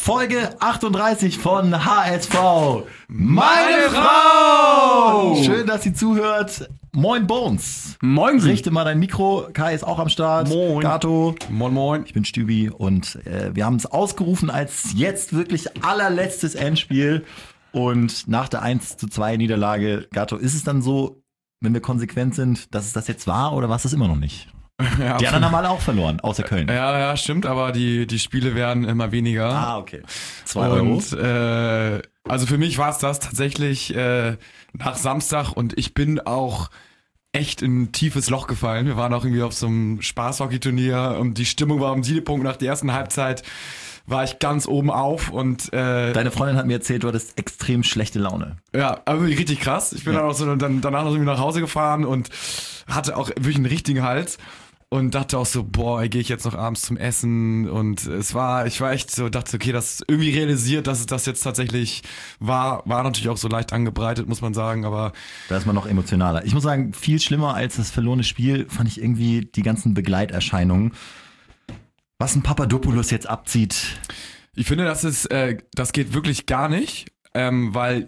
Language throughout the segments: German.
Folge 38 von HSV. Meine Frau! Schön, dass sie zuhört. Moin Bones. Moin. Richte mal dein Mikro. Kai ist auch am Start. Moin. Gato. Moin, moin. Ich bin Stübi und wir haben es ausgerufen als jetzt wirklich allerletztes Endspiel. Und nach der 1:2 Niederlage, Gato, ist es dann so, wenn wir konsequent sind, dass es das jetzt war oder war es das immer noch nicht? Ja, die anderen haben alle auch verloren, außer Köln. Ja, stimmt, aber die Spiele werden immer weniger. Ah, okay. 2 Euro. Und also für mich war es das tatsächlich nach Samstag und ich bin auch echt in ein tiefes Loch gefallen. Wir waren auch irgendwie auf so einem Spaßhockey-Turnier und die Stimmung war am Siedepunkt. Nach der ersten Halbzeit war ich ganz oben auf und deine Freundin hat mir erzählt, du hattest extrem schlechte Laune. Ja, aber richtig krass. Ich bin dann auch so danach noch irgendwie nach Hause gefahren und hatte auch wirklich einen richtigen Hals. Und dachte auch so, boah, gehe ich jetzt noch abends zum Essen? Und ich war echt so, dachte, okay, das irgendwie realisiert, dass es das jetzt tatsächlich war natürlich auch so leicht angebreitet, muss man sagen, aber da ist man noch emotionaler. Ich muss sagen, viel schlimmer als das verlorene Spiel fand ich irgendwie die ganzen Begleiterscheinungen. Was ein Papadopoulos jetzt abzieht. Ich finde, das geht wirklich gar nicht, weil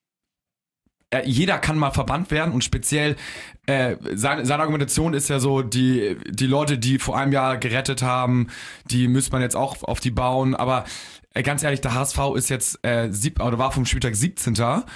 jeder kann mal verbannt werden und speziell seine Argumentation ist ja so, die Leute, die vor einem Jahr gerettet haben, die müsste man jetzt auch auf die bauen, aber ganz ehrlich, der HSV ist jetzt oder war vom Spieltag 17.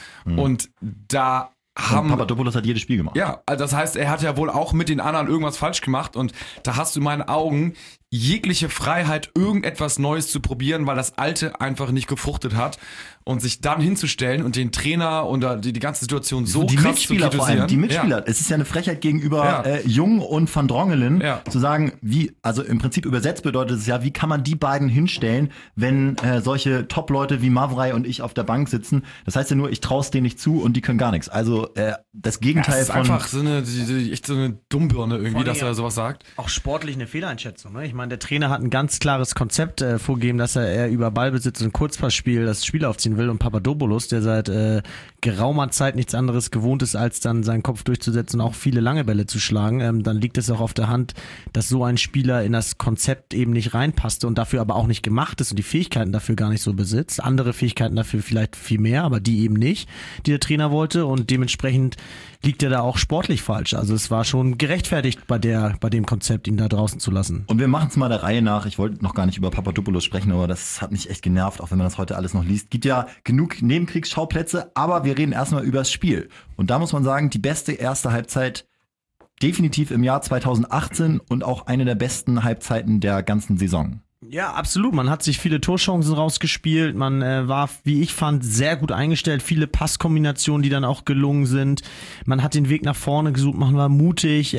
Und da haben Papadopoulos hat jedes Spiel gemacht. Ja, also das heißt, er hat ja wohl auch mit den anderen irgendwas falsch gemacht und da hast du in meinen Augen jegliche Freiheit, irgendetwas Neues zu probieren, weil das Alte einfach nicht gefruchtet hat und sich dann hinzustellen und den Trainer und die ganze Situation so die krass Mitspieler zu kritisieren. vor allem, die Mitspieler. Ja. Es ist ja eine Frechheit gegenüber Jung und Van Drongelen, zu sagen, also im Prinzip übersetzt bedeutet es ja, wie kann man die beiden hinstellen, wenn solche Top-Leute wie Mavrei und ich auf der Bank sitzen. Das heißt ja nur, ich traue es denen nicht zu und die können gar nichts. Also das Gegenteil das ist von... einfach echt so eine Dummbirne irgendwie, dass er sowas sagt. Auch sportlich eine Fehleinschätzung. Ne? Ich meine, der Trainer hat ein ganz klares Konzept vorgegeben, dass er über Ballbesitz und Kurzpassspiel das Spiel aufziehen will und Papadopoulos, der seit geraumer Zeit nichts anderes gewohnt ist, als dann seinen Kopf durchzusetzen und auch viele lange Bälle zu schlagen, dann liegt es auch auf der Hand, dass so ein Spieler in das Konzept eben nicht reinpasste und dafür aber auch nicht gemacht ist und die Fähigkeiten dafür gar nicht so besitzt. Andere Fähigkeiten dafür vielleicht viel mehr, aber die eben nicht, die der Trainer wollte und dementsprechend liegt er da auch sportlich falsch. Also es war schon gerechtfertigt bei dem Konzept, ihn da draußen zu lassen. Und wir machen es mal der Reihe nach. Ich wollte noch gar nicht über Papadopoulos sprechen, aber das hat mich echt genervt, auch wenn man das heute alles noch liest. Gibt ja genug Nebenkriegsschauplätze, aber wir reden erstmal über das Spiel. Und da muss man sagen, die beste erste Halbzeit definitiv im Jahr 2018 und auch eine der besten Halbzeiten der ganzen Saison. Ja, absolut. Man hat sich viele Torchancen rausgespielt. Man war, wie ich fand, sehr gut eingestellt. Viele Passkombinationen, die dann auch gelungen sind. Man hat den Weg nach vorne gesucht. Man war mutig.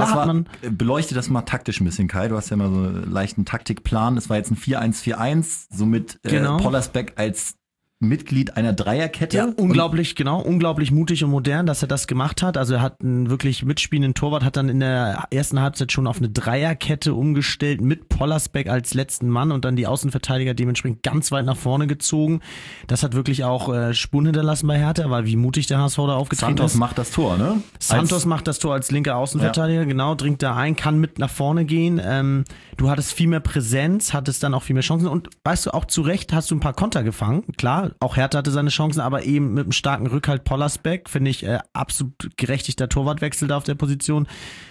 Beleuchte das mal taktisch ein bisschen, Kai. Du hast ja mal so einen leichten Taktikplan. Es war jetzt ein 4-1-4-1, somit Pollersbeck als Mitglied einer Dreierkette. Ja, unglaublich mutig und modern, dass er das gemacht hat. Also er hat einen wirklich mitspielenden Torwart, hat dann in der ersten Halbzeit schon auf eine Dreierkette umgestellt mit Pollersbeck als letzten Mann und dann die Außenverteidiger dementsprechend ganz weit nach vorne gezogen. Das hat wirklich auch Spuren hinterlassen bei Hertha, weil wie mutig der HSV da aufgetreten ist. Santos macht das Tor, ne? Santos macht das Tor als linker Außenverteidiger, genau, dringt da ein, kann mit nach vorne gehen. Du hattest viel mehr Präsenz, hattest dann auch viel mehr Chancen und weißt du, auch zu Recht hast du ein paar Konter gefangen, klar. Auch Hertha hatte seine Chancen, aber eben mit einem starken Rückhalt Pollersbeck, finde ich absolut gerechtigter Torwartwechsel da auf der Position,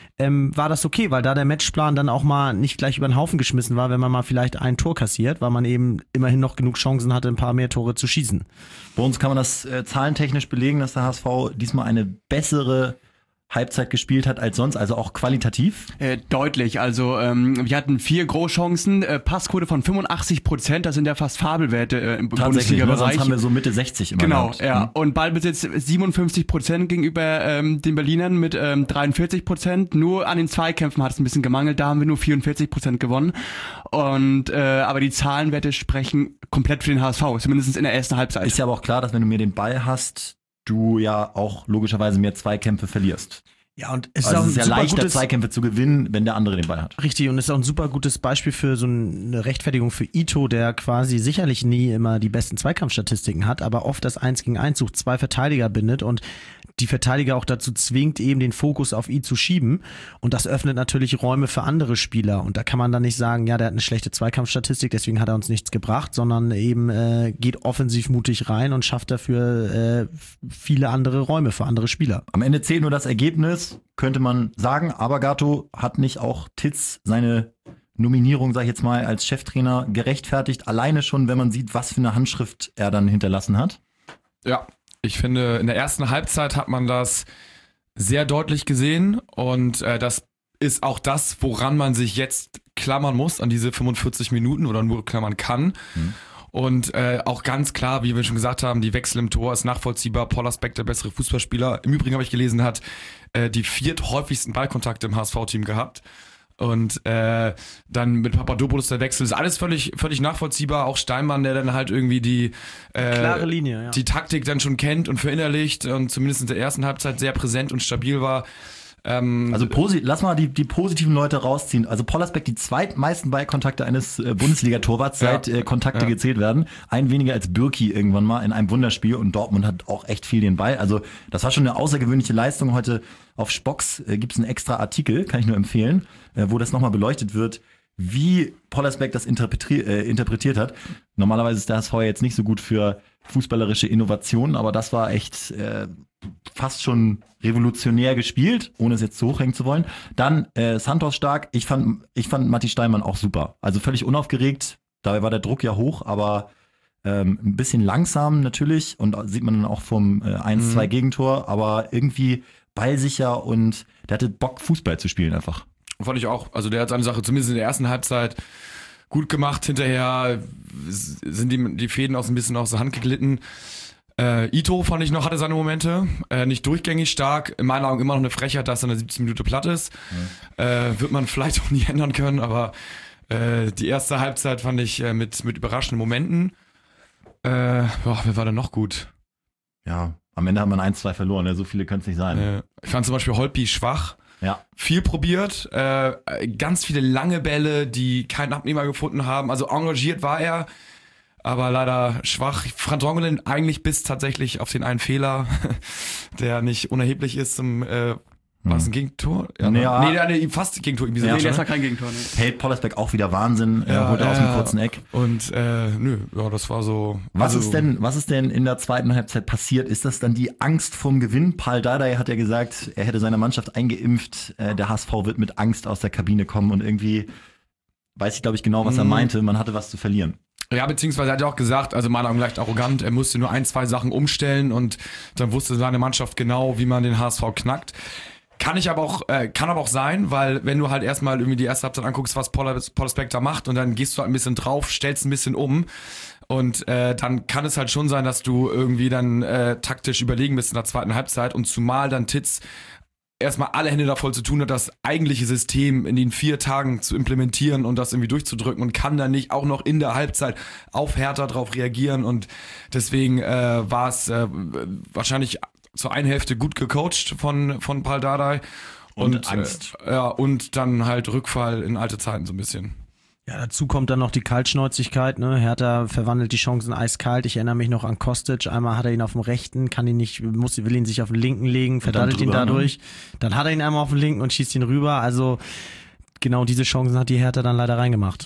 war das okay, weil da der Matchplan dann auch mal nicht gleich über den Haufen geschmissen war, wenn man mal vielleicht ein Tor kassiert, weil man eben immerhin noch genug Chancen hatte, ein paar mehr Tore zu schießen. Bei uns kann man das zahlentechnisch belegen, dass der HSV diesmal eine bessere Halbzeit gespielt hat als sonst, also auch qualitativ? Deutlich, also wir hatten 4 Großchancen, Passquote von 85%, das sind ja fast Fabelwerte im Bundesliga-Bereich. Sonst haben wir so Mitte 60 immer Genau, gehabt. Ja. Und Ballbesitz 57% gegenüber den Berlinern mit 43%. Nur an den Zweikämpfen hat es ein bisschen gemangelt, da haben wir nur 44% gewonnen. Und aber die Zahlenwerte sprechen komplett für den HSV, zumindest in der ersten Halbzeit. Ist ja aber auch klar, dass wenn du mir den Ball hast, du ja auch logischerweise mehr Zweikämpfe verlierst. Ja, und es ist Also auch es ein ist ja super leichter, gutes, Zweikämpfe zu gewinnen, wenn der andere den Ball hat. richtig, und es ist auch ein super gutes Beispiel für so eine Rechtfertigung für Ito, der quasi sicherlich nie immer die besten Zweikampfstatistiken hat, aber oft das 1 gegen 1 sucht, 2 Verteidiger bindet und die Verteidiger auch dazu zwingt, eben den Fokus auf ihn zu schieben. Und das öffnet natürlich Räume für andere Spieler. Und da kann man dann nicht sagen, ja, der hat eine schlechte Zweikampfstatistik, deswegen hat er uns nichts gebracht, sondern eben geht offensiv mutig rein und schafft dafür viele andere Räume für andere Spieler. Am Ende zählt nur das Ergebnis, könnte man sagen. Aber Gatto hat nicht auch Titz seine Nominierung, sag ich jetzt mal, als Cheftrainer gerechtfertigt. Alleine schon, wenn man sieht, was für eine Handschrift er dann hinterlassen hat. Ja, ich finde, in der ersten Halbzeit hat man das sehr deutlich gesehen und das ist auch das, woran man sich jetzt klammern muss, an diese 45 Minuten oder nur klammern kann. Und auch ganz klar, wie wir schon gesagt haben, die Wechsel im Tor ist nachvollziehbar. Pollersbeck, der bessere Fußballspieler. Im Übrigen habe ich gelesen, hat die 4. häufigsten Ballkontakte im HSV-Team gehabt. Und dann mit Papadopoulos der Wechsel ist alles völlig nachvollziehbar. Auch Steinmann, der dann halt irgendwie die Klare Linie, ja. die Taktik dann schon kennt und verinnerlicht und zumindest in der ersten Halbzeit sehr präsent und stabil war. Also lass mal die positiven Leute rausziehen. Also Pollersbeck, die zweitmeisten Ballkontakte eines Bundesliga-Torwarts, seit Kontakte gezählt werden. Ein weniger als Bürki irgendwann mal in einem Wunderspiel und Dortmund hat auch echt viel den Ball. Also das war schon eine außergewöhnliche Leistung. Heute auf Spox gibt's einen extra Artikel, kann ich nur empfehlen, wo das nochmal beleuchtet wird, wie Pollersbeck das interpretiert hat. Normalerweise ist der HSV jetzt nicht so gut für fußballerische Innovationen, aber das war echt fast schon revolutionär gespielt, ohne es jetzt zu hoch hängen zu wollen. Dann Santos stark. Ich fand Matti Steinmann auch super. Also völlig unaufgeregt. Dabei war der Druck ja hoch, aber ein bisschen langsam natürlich. Und sieht man dann auch vom 1-2 Gegentor. Aber irgendwie ballsicher und der hatte Bock, Fußball zu spielen einfach. Fand ich auch. Also der hat seine Sache zumindest in der ersten Halbzeit gut gemacht. Hinterher sind die Fäden auch so ein bisschen aus der Hand geglitten. Ito fand ich noch, hatte seine Momente. Nicht durchgängig stark. In meinen Augen immer noch eine Frechheit, dass er in der 17 Minute platt ist. Wird man vielleicht auch nie ändern können, aber die erste Halbzeit fand ich mit überraschenden Momenten. Wer war denn noch gut? Ja, am Ende hat man 1-2 verloren. Ne? So viele können es nicht sein. Ich fand zum Beispiel Holtby schwach. Ja. Viel probiert, ganz viele lange Bälle, die keinen Abnehmer gefunden haben. Also engagiert war er, aber leider schwach. Franz Rongelin eigentlich bis tatsächlich auf den einen Fehler, der nicht unerheblich ist zum war es ein Gegentor? Ja, nee, fast Gegentor. Irgendwie so. Nee, das war kein Gegentor. Ne? Hält Pollersbeck auch wieder Wahnsinn, holt er aus dem kurzen Eck. Und das war so. Was ist denn in der zweiten Halbzeit passiert? Ist das dann die Angst vom Gewinn? Pal Dardai hat ja gesagt, er hätte seine Mannschaft eingeimpft, der HSV wird mit Angst aus der Kabine kommen und irgendwie weiß ich, glaube ich, genau, was er meinte, man hatte was zu verlieren. Ja, beziehungsweise er hat ja auch gesagt, also meiner Meinung nach leicht arrogant, er musste nur 1-2 Sachen umstellen und dann wusste seine Mannschaft genau, wie man den HSV knackt. Kann aber auch sein, weil wenn du halt erstmal irgendwie die erste Halbzeit anguckst, was Pollersbeck da macht und dann gehst du halt ein bisschen drauf, stellst ein bisschen um und dann kann es halt schon sein, dass du irgendwie dann taktisch überlegen bist in der zweiten Halbzeit und zumal dann Titz erstmal alle Hände da voll zu tun hat, das eigentliche System in den 4 Tagen zu implementieren und das irgendwie durchzudrücken und kann dann nicht auch noch in der Halbzeit auf Hertha drauf reagieren und deswegen war es wahrscheinlich zur einen Hälfte gut gecoacht von Pal Dardai und Angst. Und dann halt Rückfall in alte Zeiten so ein bisschen. Ja, dazu kommt dann noch die Kaltschnäuzigkeit, ne? Hertha verwandelt die Chancen eiskalt. Ich erinnere mich noch an Kostic. Einmal hat er ihn auf dem rechten, will ihn sich auf den linken legen, verdattelt ihn dadurch. Dann hat er ihn einmal auf den linken und schießt ihn rüber. Also genau diese Chancen hat die Hertha dann leider reingemacht.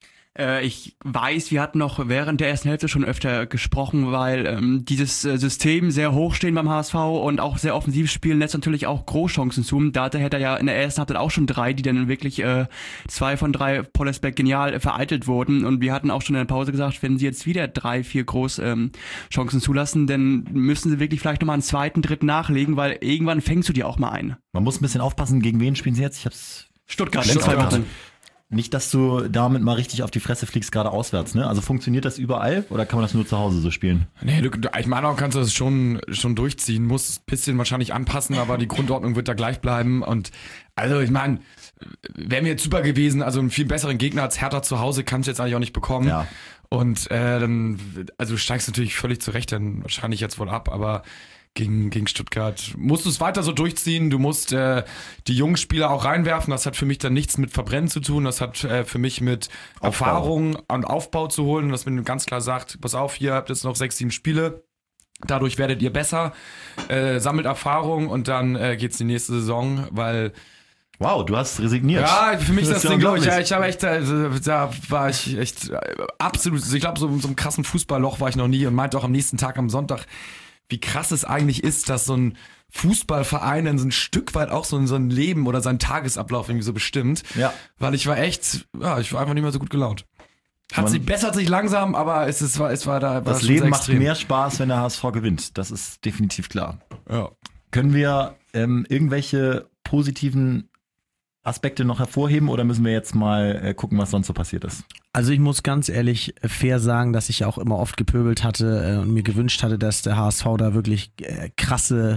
Ich weiß, wir hatten noch während der ersten Hälfte schon öfter gesprochen, weil dieses System sehr hoch stehen beim HSV und auch sehr offensiv spielen lässt natürlich auch Großchancen zu. Da hätte er ja in der ersten Halbzeit auch schon 3, die dann wirklich 2 von 3 Pollersbeck genial vereitelt wurden. Und wir hatten auch schon in der Pause gesagt, wenn sie jetzt wieder 3, 4 Chancen zulassen, dann müssen sie wirklich vielleicht nochmal einen zweiten, dritten nachlegen, weil irgendwann fängst du die auch mal ein. Man muss ein bisschen aufpassen, gegen wen spielen sie jetzt? Ich hab's Stuttgart. Nicht, dass du damit mal richtig auf die Fresse fliegst, gerade auswärts, ne? Also funktioniert das überall oder kann man das nur zu Hause so spielen? Nee, ich meine auch, kannst du das schon durchziehen, musst ein bisschen wahrscheinlich anpassen, aber die Grundordnung wird da gleich bleiben und also ich meine, wäre mir jetzt super gewesen, also einen viel besseren Gegner als Hertha zu Hause kannst du jetzt eigentlich auch nicht bekommen. Ja. Und dann, also du steigst natürlich völlig zurecht dann wahrscheinlich jetzt wohl ab, aber gegen Stuttgart. Musst du es weiter so durchziehen, du musst die jungen Spieler auch reinwerfen, das hat für mich dann nichts mit Verbrennen zu tun, das hat für mich mit Erfahrung und Aufbau zu holen, dass man ganz klar sagt, pass auf, hier habt jetzt noch 6, 7 Spiele, dadurch werdet ihr besser, sammelt Erfahrung und dann geht's die nächste Saison, weil Wow, du hast resigniert. ja, für mich das ist Ding, glaube ich, unglaublich. ich habe echt, da war ich echt absolut, ich glaube, so einem krassen Fußballloch war ich noch nie und meinte auch am nächsten Tag am Sonntag, wie krass es eigentlich ist, dass so ein Fußballverein dann so ein Stück weit auch so ein Leben oder seinen Tagesablauf irgendwie so bestimmt. Ja. Weil ich war echt, ich war einfach nicht mehr so gut gelaunt. Man- Bessert sich langsam, aber es war da. Das schon Leben sehr macht extrem. mehr Spaß, wenn der HSV gewinnt. Das ist definitiv klar. Ja. Können wir irgendwelche positiven Aspekte noch hervorheben oder müssen wir jetzt mal gucken, was sonst so passiert ist? Also ich muss ganz ehrlich fair sagen, dass ich auch immer oft gepöbelt hatte und mir gewünscht hatte, dass der HSV da wirklich krasse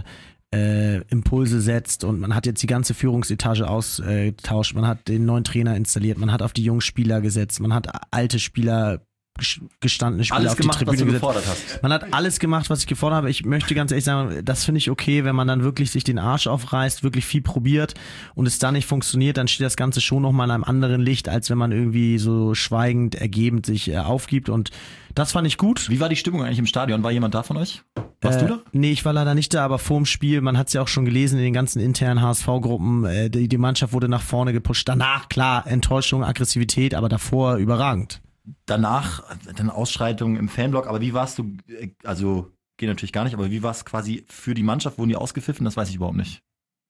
Impulse setzt und man hat jetzt die ganze Führungsetage ausgetauscht, man hat den neuen Trainer installiert, man hat auf die jungen Spieler gesetzt, man hat alte Spieler, gestandene Spieler Alles auf die gemacht, was Tribüne du gesetzt. gefordert hast. Man hat alles gemacht, was ich gefordert habe. Ich möchte ganz ehrlich sagen, das finde ich okay, wenn man dann wirklich sich den Arsch aufreißt, wirklich viel probiert und es dann nicht funktioniert, dann steht das Ganze schon nochmal in einem anderen Licht, als wenn man irgendwie so schweigend, ergebend sich aufgibt und das fand ich gut. Wie war die Stimmung eigentlich im Stadion? War jemand da von euch? Warst du da? Nee, ich war leider nicht da, aber vorm Spiel, man hat es ja auch schon gelesen in den ganzen internen HSV-Gruppen, die Mannschaft wurde nach vorne gepusht. Danach, klar, Enttäuschung, Aggressivität, aber davor überragend. Danach dann Ausschreitungen im Fanblock, aber wie warst du, also geht natürlich gar nicht, aber wie war es quasi für die Mannschaft? Wurden die ausgepfiffen? Das weiß ich überhaupt nicht.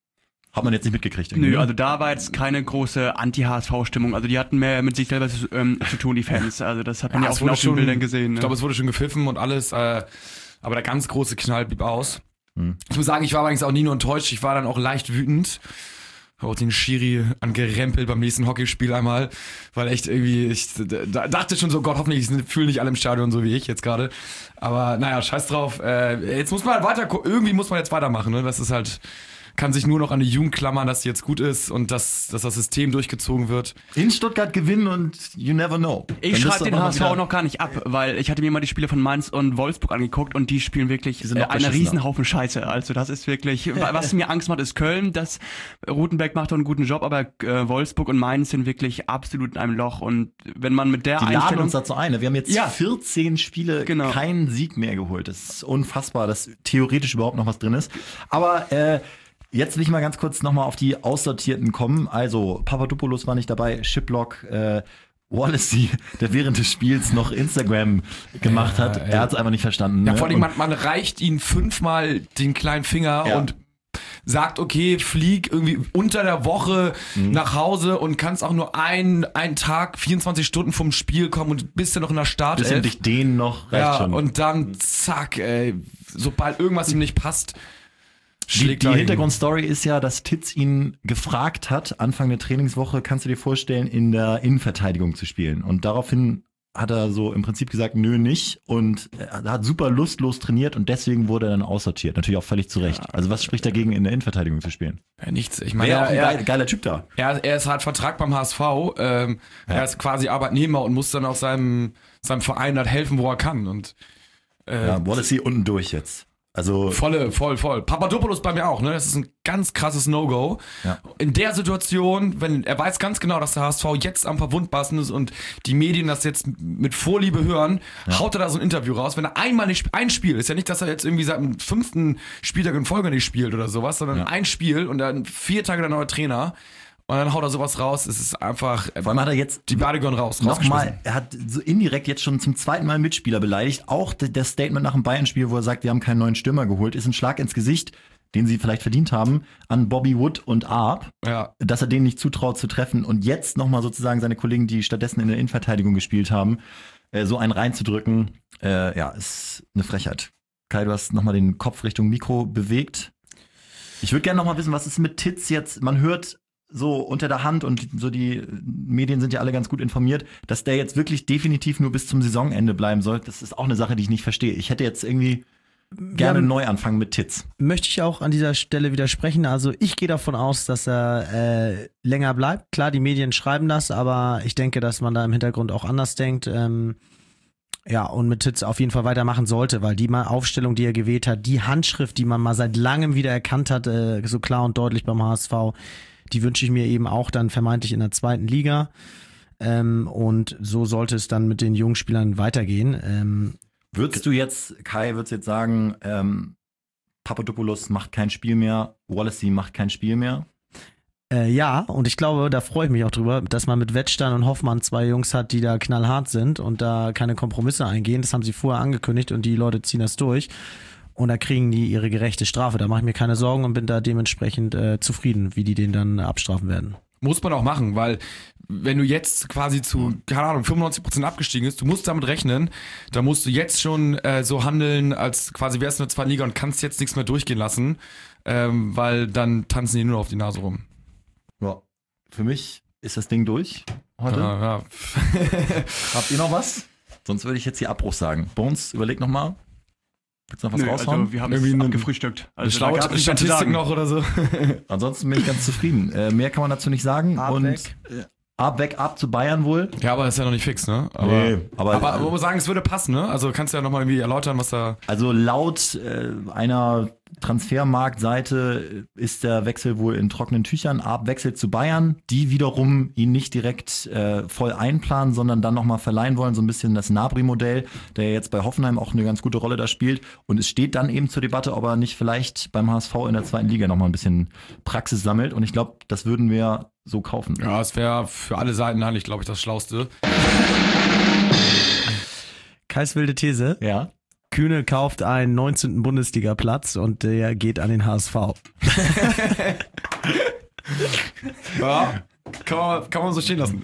Hat man jetzt nicht mitgekriegt. irgendwie, Nö, ne? also da war jetzt keine große Anti-HSV-Stimmung. Also die hatten mehr mit sich selber zu tun, die Fans. Also das hat man ja es auch wurde auf den Bildern gesehen. Ich glaube, es wurde schon gepfiffen und alles, aber der ganz große Knall blieb aus. Hm. Ich muss sagen, ich war allerdings auch nie nur enttäuscht, ich war dann auch leicht wütend. Habe auch den Schiri angerempelt beim nächsten Hockeyspiel einmal, weil echt irgendwie, ich dachte schon so, Gott, hoffentlich fühlen nicht alle im Stadion so wie ich jetzt gerade. Aber naja, scheiß drauf. Jetzt muss man halt irgendwie muss man jetzt weitermachen. Ne? Das ist halt, kann sich nur noch an die Jugend klammern, dass sie jetzt gut ist und dass das System durchgezogen wird. In Stuttgart gewinnen und you never know. Ich Dann bist schreibe du den aber HSV wieder- noch gar nicht ab, weil ich hatte mir mal die Spiele von Mainz und Wolfsburg angeguckt und die spielen wirklich Die sind noch einen beschissener. Riesenhaufen Scheiße. Also das ist wirklich, was mir Angst macht, ist Köln. Das Rutenbeck macht doch einen guten Job, aber Wolfsburg und Mainz sind wirklich absolut in einem Loch und wenn man mit der Die laden Einstellung... uns dazu ein. Ne? Wir haben jetzt Ja. 14 Spiele, Genau. keinen Sieg mehr geholt. Das ist unfassbar, dass theoretisch überhaupt noch was drin ist. Aber jetzt will ich mal ganz kurz nochmal auf die Aussortierten kommen. Also, Papadopoulos war nicht dabei, Shiplock, Wallacey, der während des Spiels noch Instagram gemacht hat. Er hat es einfach nicht verstanden. Ja, ne? vor allem, Und- man reicht ihnen 5-mal den kleinen Finger Ja. und sagt, okay, flieg irgendwie unter der Woche nach Hause und kannst auch nur einen Tag, 24 Stunden vom Spiel kommen und bist ja noch in der bisschen Startelf. dich dehnen noch, reicht Ja, schon. und dann zack, sobald irgendwas ihm nicht passt, Die schlägt er ihn. Hintergrundstory ist ja, dass Titz ihn gefragt hat, Anfang der Trainingswoche, kannst du dir vorstellen, in der Innenverteidigung zu spielen? Und daraufhin hat er so im Prinzip gesagt, nö, nicht. Und er hat super lustlos trainiert und deswegen wurde er dann aussortiert. Natürlich auch völlig zu Recht. Also was spricht dagegen, in der Innenverteidigung zu spielen? Ja, nichts. Ich meine, Wäre auch er, ein geiler Typ da. er ist halt Vertrag beim HSV. Er ist quasi Arbeitnehmer und muss dann auch seinem Verein halt helfen, wo er kann. Und Ja, Wallacey unten durch jetzt. Also voll. Papadopoulos bei mir auch, ne? Das ist ein ganz krasses No-Go. Ja. In der Situation, wenn er weiß ganz genau, dass der HSV jetzt am verwundbarsten ist und die Medien das jetzt mit Vorliebe hören, haut er da so ein Interview raus. Wenn er einmal nicht ein Spiel, ist ja nicht, dass er jetzt irgendwie seit dem 5. Spieltag in Folge nicht spielt oder sowas, sondern ein Spiel und dann 4 Tage der neue Trainer und dann haut er sowas raus. Es ist einfach vor allem hat er jetzt die Badegon rausgeschmissen. nochmal, er hat so indirekt jetzt schon zum zweiten Mal einen Mitspieler beleidigt. Auch das Statement nach dem Bayern-Spiel, wo er sagt, wir haben keinen neuen Stürmer geholt, ist ein Schlag ins Gesicht, den sie vielleicht verdient haben, an Bobby Wood und Arp, Ja. dass er denen nicht zutraut zu treffen und jetzt nochmal sozusagen seine Kollegen, die stattdessen in der Innenverteidigung gespielt haben, so einen reinzudrücken, ist eine Frechheit. Kai, du hast nochmal den Kopf Richtung Mikro bewegt. Ich würde gerne nochmal wissen, was ist mit Titz jetzt? Man hört so unter der Hand und so die Medien sind ja alle ganz gut informiert, dass der jetzt wirklich definitiv nur bis zum Saisonende bleiben soll. Das ist auch eine Sache, die ich nicht verstehe. Ich hätte jetzt irgendwie gerne einen Neuanfang mit Titz. Möchte ich auch an dieser Stelle widersprechen. Also ich gehe davon aus, dass er länger bleibt. Klar, die Medien schreiben das, aber ich denke, dass man da im Hintergrund auch anders denkt. Ja, und mit Titz auf jeden Fall weitermachen sollte, weil die Aufstellung, die er gewählt hat, die Handschrift, die man mal seit langem wieder erkannt hat, so klar und deutlich beim HSV, die wünsche ich mir eben auch dann vermeintlich in der 2. Liga. Und so sollte es dann mit den jungen Spielern weitergehen. Würdest du jetzt sagen, Papadopoulos macht kein Spiel mehr, Wallacey macht kein Spiel mehr? Ja, und ich glaube, da freue ich mich auch drüber, dass man mit Wettstein und Hoffmann 2 Jungs hat, die da knallhart sind und da keine Kompromisse eingehen. Das haben sie vorher angekündigt und die Leute ziehen das durch. Und da kriegen die ihre gerechte Strafe. Da mache ich mir keine Sorgen und bin da dementsprechend zufrieden, wie die den dann abstrafen werden. Muss man auch machen, weil wenn du jetzt quasi zu, keine Ahnung, 95% abgestiegen bist, du musst damit rechnen, da musst du jetzt schon so handeln, als quasi wärst du in der 2. Liga und kannst jetzt nichts mehr durchgehen lassen, weil dann tanzen die nur auf die Nase rum. Ja, für mich ist das Ding durch heute. Ja. Habt ihr noch was? Sonst würde ich jetzt hier Abbruch sagen. Bones, überleg noch mal. Willst du noch was raushauen? Also wir haben Irgendwie es eine abgefrühstückt. Eine Also da gab's schlaue nichts mehr zu Statistik sagen. noch oder so. Ansonsten bin ich ganz zufrieden. Mehr kann man dazu nicht sagen. Ab, und weg. Ab zu Bayern wohl. Ja, aber das ist ja noch nicht fix, ne? aber man muss sagen, es würde passen, ne? Also kannst du ja nochmal irgendwie erläutern, was da... also laut einer Transfermarktseite ist der Wechsel wohl in trockenen Tüchern. Ab wechselt zu Bayern, die wiederum ihn nicht direkt voll einplanen, sondern dann nochmal verleihen wollen, so ein bisschen das Nabri-Modell, der jetzt bei Hoffenheim auch eine ganz gute Rolle da spielt. Und es steht dann eben zur Debatte, ob er nicht vielleicht beim HSV in der 2. Liga nochmal ein bisschen Praxis sammelt. Und ich glaube, das würden wir so kaufen. Ja, es wäre für alle Seiten eigentlich, glaube ich, das Schlauste. Kais wilde These. Ja. Kühne kauft einen 19. Bundesliga-Platz und der geht an den HSV. Ja, kann man so stehen lassen.